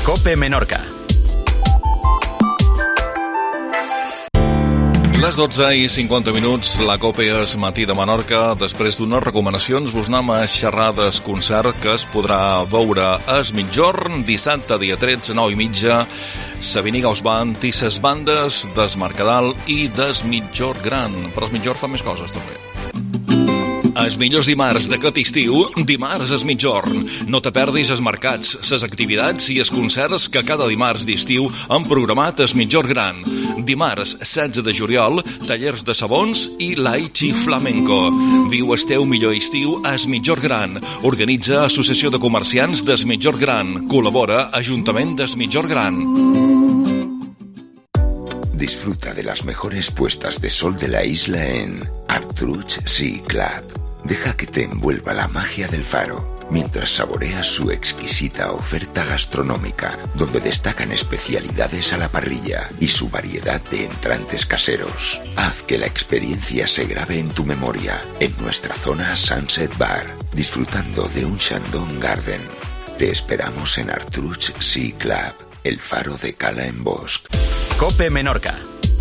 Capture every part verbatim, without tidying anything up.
COPE Menorca. Les dotze i cinquanta minuts, la COPE és matí de Menorca. Després d'unes recomanacions, vos anem a xerrar del concert que es podrà veure a Es Migjorn, dissabte, dia tretze, nou i mitja, Sabinigaus Band i ses bandes d'Es Mercadal i d'Es Migjorn Gran. Però Es Migjorn fa més coses, també. Els millors dimarts d'aquest estiu, dimarts Es Migjorn. No te perdis els mercats, les activitats i els concerts que cada dimarts d'estiu han programat Es Migjorn Gran. Dimarts setze de juliol, tallers de sabons i Laichi Flamenco. Viu el teu millor estiu a Es Migjorn Gran. Organitza Associació de Comerciants d'Es Migjorn Gran. Col·labora Ajuntament d'Es Migjorn Gran. Disfruta de las mejores puestas de sol de la isla en Artruch Sea Club. Deja que te envuelva la magia del faro mientras saboreas su exquisita oferta gastronómica, donde destacan especialidades a la parrilla y su variedad de entrantes caseros. Haz que la experiencia se grabe en tu memoria en nuestra zona Sunset Bar, disfrutando de un Shandong Garden. Te esperamos en Artruch Sea Club, el faro de Cala en Bosc. COPE Menorca.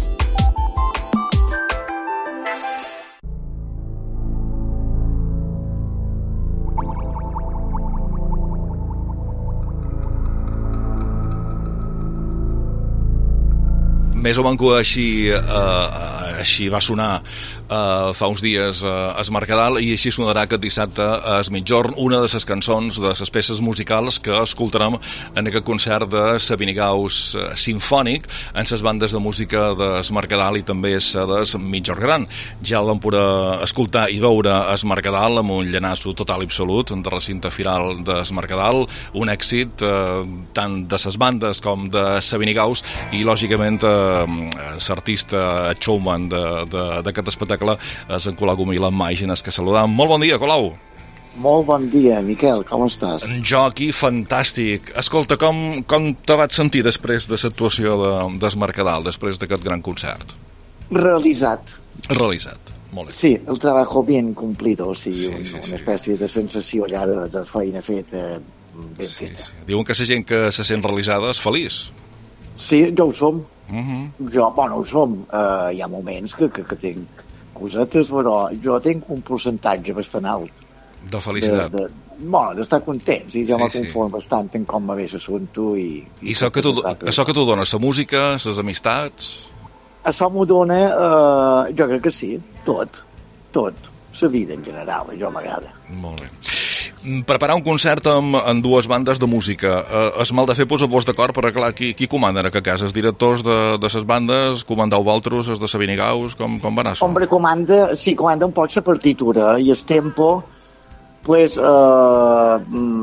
Més o manco així, eh, així va sonar eh, fa uns dies a Es Mercadal, i així sonarà aquest dissabte a Es Migjorn, una de les cançons, de les peces musicals que escoltarem en aquest concert de Sabinigaus Simfònic en les bandes de música d'Es Mercadal i també d'Es Migjorn Gran. Ja el vam poder escoltar i veure a Es Mercadal amb un llenasso total i absolut de recinte firal d'Es Mercadal, un èxit eh, tant de les bandes com de Sabinigaus, i lògicament eh, l'artista showman d'aquest espectacle és en Colau Gomila amb Màgenes, que saludam. Molt bon dia, Colau. Molt bon dia, Miquel, com estàs? Jo aquí, fantàstic. Escolta, com, com te vas sentir després de l'actuació d'Es Mercadal, després d'aquest gran concert? Realitzat. Realitzat, molt bé. Sí, el trabajo bien cumplido, o sigui, sí, un, sí, una sí. espècie de sensació allà de, de feina feta, ben sí, feta. sí. Diuen que la gent que se sent realitzada és feliç. Sí, jo ho som. Uh -huh. Jo, bueno, ho som. Uh, hi ha moments que, que, que tinc cosetes, però jo tinc un percentatge bastant alt. De felicitat. De, de, bueno, d'estar content, sí, jo Sí, me sí. conformo bastant en com me ve l'assumpte i... I això que, tu, això que tu dones, la música, les amistats... Això m'ho dona, uh, jo crec que sí, tot, tot. La vida en general, això m'agrada. Molt bé. Preparar un concert amb, amb dues bandes de música. Eh, es mal de fer posar-vos d'acord, però clar, qui, qui comanda en aquest cas? Els directors de, de ses bandes? Comandau vosaltres, els de Sabinigaus? Com, com va anar això? Hombre, comanda, sí, comanda un poc la partitura i el tempo, pues, eh,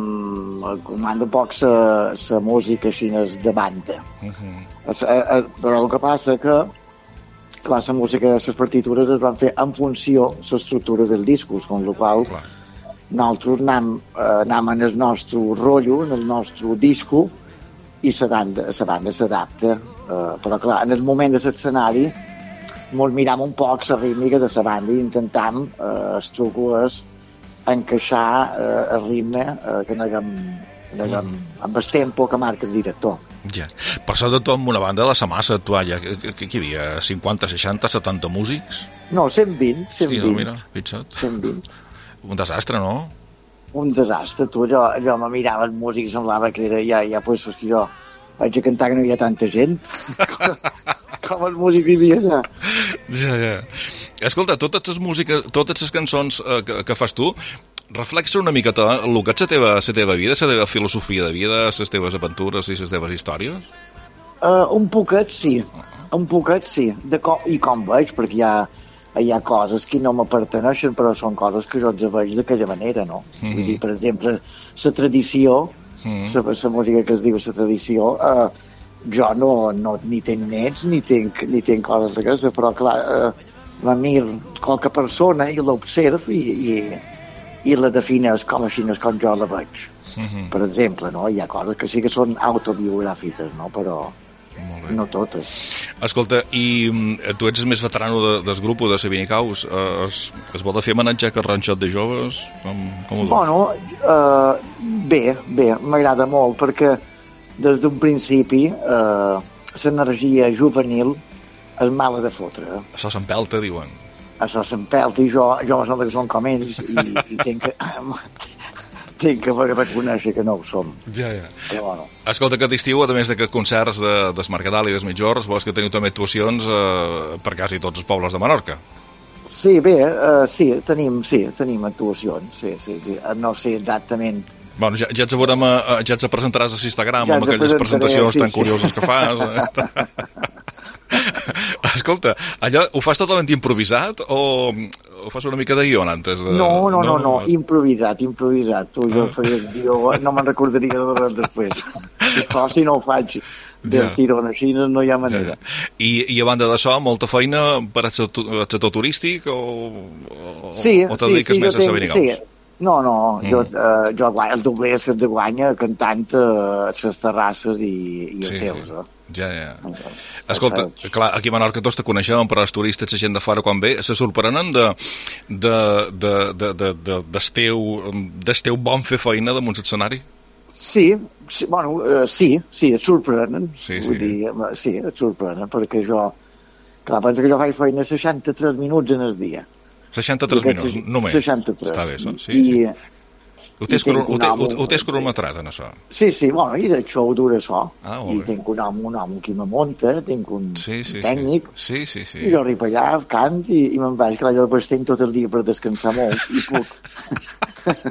mm, comanda un poc la música així de banda. Uh -huh. es, eh, però el que passa que, clar, la música, les partitures es van fer en funció de l'estructura dels discos, amb la qual Clar. nosaltres anam, eh, anam en el nostre rotllo, en el nostre disco, i la banda, la banda s'adapta. Eh, però, clar, en el moment de l'escenari ens miram un poc la rítmica de la banda i intentam, eh, els trucos, encaixar eh, el ritme eh, que anem, anem mm. amb el tempo que marca el director. Ja. Per això de tot, amb una banda de la massa actuar, ja, que hi havia cinquanta, seixanta, setanta músics? No, cent vint, cent vint. Sí, no, mira, fixa't. cent vint. Un desastre, no? Un desastre, tu. Jo, jo me mirava el músic i semblava que era ja, ja pues, que jo vaig a cantar que no hi havia tanta gent. Com el músic vivia allà. Ja, ja. Escolta, totes les músiques, totes les cançons eh, que, que fas tu, reflexa una miqueta el que és la teva, la teva vida, la teva filosofia de vida, les teves aventures i les teves històries? Uh, un poquet sí, un poquet sí, de com, i com veig, perquè hi ha, hi ha coses que no m'aparteneixen, però són coses que jo els veig d'aquella manera, no? Mm-hmm. Vull dir, per exemple, la tradició, mm-hmm. la, la música que es diu la tradició, uh, jo no, no ni tenc nets, ni tenc, ni tenc coses d'aquestes, però clar, uh, me mir qualque persona i l'observ i, i, i la defineix com així no és com jo la veig. Mm-hmm. Per exemple, no? Hi ha coses que sí que són autobiogràfiques, no? Però no totes. Escolta, i tu ets més veterano de, del grup de Sabinigaus. Es, es vol de fer homenatge a Ranxot de Joves? Com, com ho dius? Bueno, uh, bé, bé, m'agrada molt, perquè des d'un principi eh, l'energia juvenil és mala de fotre. Això s'empelta, diuen. Això s'empelta i jo, jo me sembla que són com ells i, i tinc que... tinc que reconèixer que no ho som. Ja, ja. Però bueno. Escolta, aquest estiu, a més d'aquests concerts de, des Mercadal i des Mitjorns, vols que teniu també actuacions eh, per quasi tots els pobles de Menorca? Sí, bé, uh, sí, tenim, sí, tenim actuacions, sí, sí, sí. No sé exactament. Bueno, ja, ja, ets a veure, ja ets a presentaràs a Instagram ja amb aquelles presentacions sí, tan sí. curioses que fas. Eh? Escolta, allò ho fas totalment improvisat o, o fas una mica de guió antes? De... No, no, no, no, improvisat, improvisat. Tu, jo, faria, jo no me'n recordaria de res després. Però si no ho faig del ja. tirón així, no hi ha manera. Ja. I, I a banda d'això, molta feina per al sector turístic o, o, sí, o te sí, dediques sí, més a tenc, Sabinigaus? Sí. No, no, mm. jo, uh, jo guanya, els doblers que et guanya cantant a uh, les terrasses i, i els sí, teus, sí. eh? Ja, ja. Escolta, clar, aquí a Menorca tots te coneixem, però els turistes, la gent de fora, quan ve, se sorprenen de, de, de, de, de, de, d'esteu, d'esteu bon fer feina damunt l'escenari? Sí, sí, bueno, uh, sí, sí, et sorprenen. Sí, Vull sí. dir, sí, et sorprenen, perquè jo, clar, penso que jo faig feina seixanta-tres minuts en el dia. seixanta-tres minuts, només? seixanta-tres. Està bé, això? Sí, I, sí. Ho tens, cron ho, te ho, ho tens sí. cronometrat, en això? Sí, sí, bueno, i d'això ho dura això. Ah, I tinc un home, un home que me munta, tinc un sí, sí, tècnic, sí. Sí, sí, sí. i jo arribo allà, cant, i, i me'n vaig, clar, jo després tinc tot el dia per descansar molt, i puc...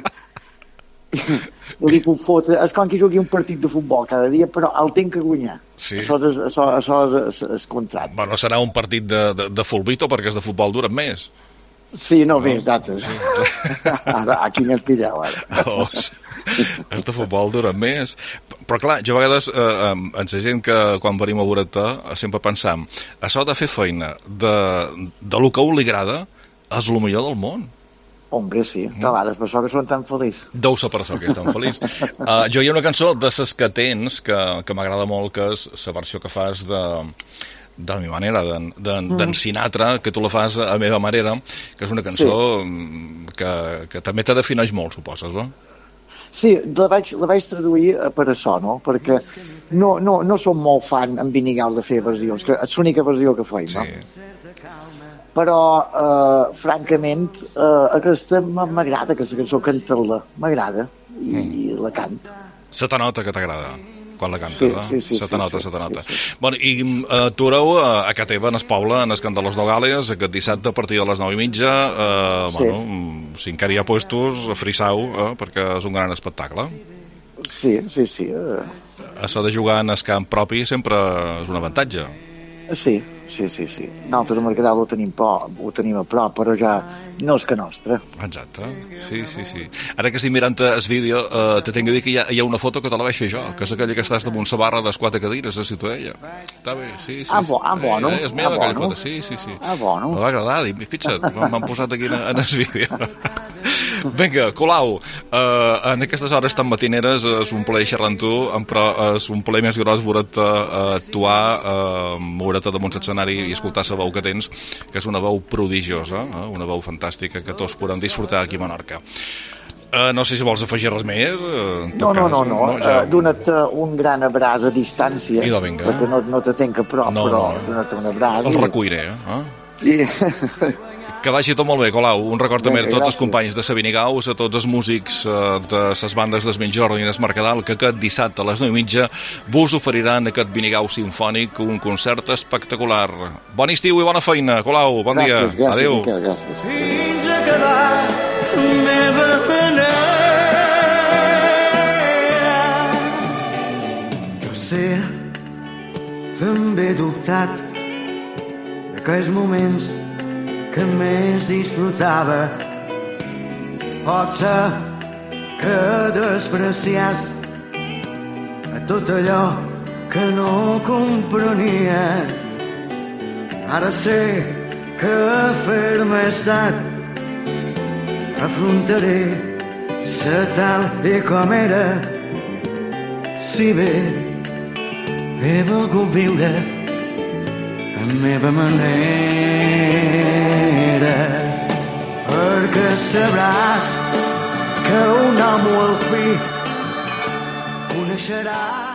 li puc fotre... És com que jugui un partit de futbol cada dia, però el tinc que guanyar. Sí. Això és, això, això és, és, és contracte. Bueno, serà un partit de, de, de fulbito, perquè és de futbol dura més. Sí, no, no. Bé, exacte. Sí. Ara, aquí m'has pillat, ara. No, és de futbol dura més. Però clar, jo a vegades, eh, amb la gent que quan venim a veure-te, sempre pensam, això de fer feina de, de lo que a un li agrada és el millor del món. Hombre, sí, mm. de vegades, per això que són tan feliç. Deu ser per això que és tan feliç. Uh, jo hi ha una cançó de ses que tens que, que m'agrada molt, que és la versió que fas de... de la meva manera, d'en mm. Sinatra, que tu la fas a meva manera, que és una cançó sí. que, que també te defineix molt, suposes, no? Sí, la vaig, la vaig traduir per això, no? Perquè no, no, no som molt fan en Vinigaus de fer versions, que és l'única versió que faig, no? Sí. Però, eh, francament, eh, aquesta m'agrada, aquesta cançó, cantar-la, m'agrada, i mm. la cant. Se te nota que t'agrada quan la cantes, sí, no? Sí, sí, se te nota, sí, se te nota. Sí, sí. Bueno, i uh, actuareu a, a ca teva, en el poble, en el Cant de les Nogales, aquest dissabte a partir de les nou i mitja, uh, sí. bueno, si encara hi ha puestos, frisau, eh, perquè és un gran espectacle. Sí, sí, sí. Uh... Això de jugar en el camp propi sempre és un avantatge. Sí, sí, sí, sí. Nosaltres a Mercadal ho tenim, por, ho tenim a prop, però ja no és que nostre. Exacte, sí, sí, sí. Ara que estic mirant el vídeo, eh, te tinc que dir que hi ha, hi ha una foto que te la vaig fer jo, que és aquella que estàs damunt la barra de les quatre cadires a Ciutadella. Està bé, sí, sí. Ah, bo, ah bueno. Eh, és meva ah, aquella bueno. foto, sí, sí, sí. Ah, bueno. M'ha agradat, i fixa't, m'han posat aquí en, en el vídeo. Vinga, Colau, eh, en aquestes hores tan matineres és un plaer xerrar amb tu, però és un plaer més gros veure't uh, actuar, uh, veure't damunt l'escenari i escoltar la veu que tens, que és una veu prodigiosa, eh? Una veu fantàstica que tots podem disfrutar aquí a Menorca. Uh, no sé si vols afegir res més. Uh, no, no, no, no, no. Ja... Uh, dona't un gran abraç a distància, idò, vinga. Perquè no, no te tenc a prop, no, però no. Dona't un abraç. El i... recuiré, eh? I... Que vagi tot molt bé, Colau. Un record també a tots gràcies. Els companys de Sabinigaus, a tots els músics de les bandes des Mitjorn i des Mercadal, que aquest dissabte a les nou i mitja vos oferiran aquest Vinigaus Simfònic, un concert espectacular. Bon estiu i bona feina, Colau. Bon gràcies, dia. Gràcies, adéu. Miquel, gràcies. Fins a acabar la meva manera. Jo sé, també he dubtat d'aquells moments que més disfrutava. Pot ser que despreciàs a tot allò que no comprenia. Ara sé que fer-me estat afrontaré sa tal i com era. Si bé he volgut viure a meva manera, perquè sabràs que un home al fi coneixerà.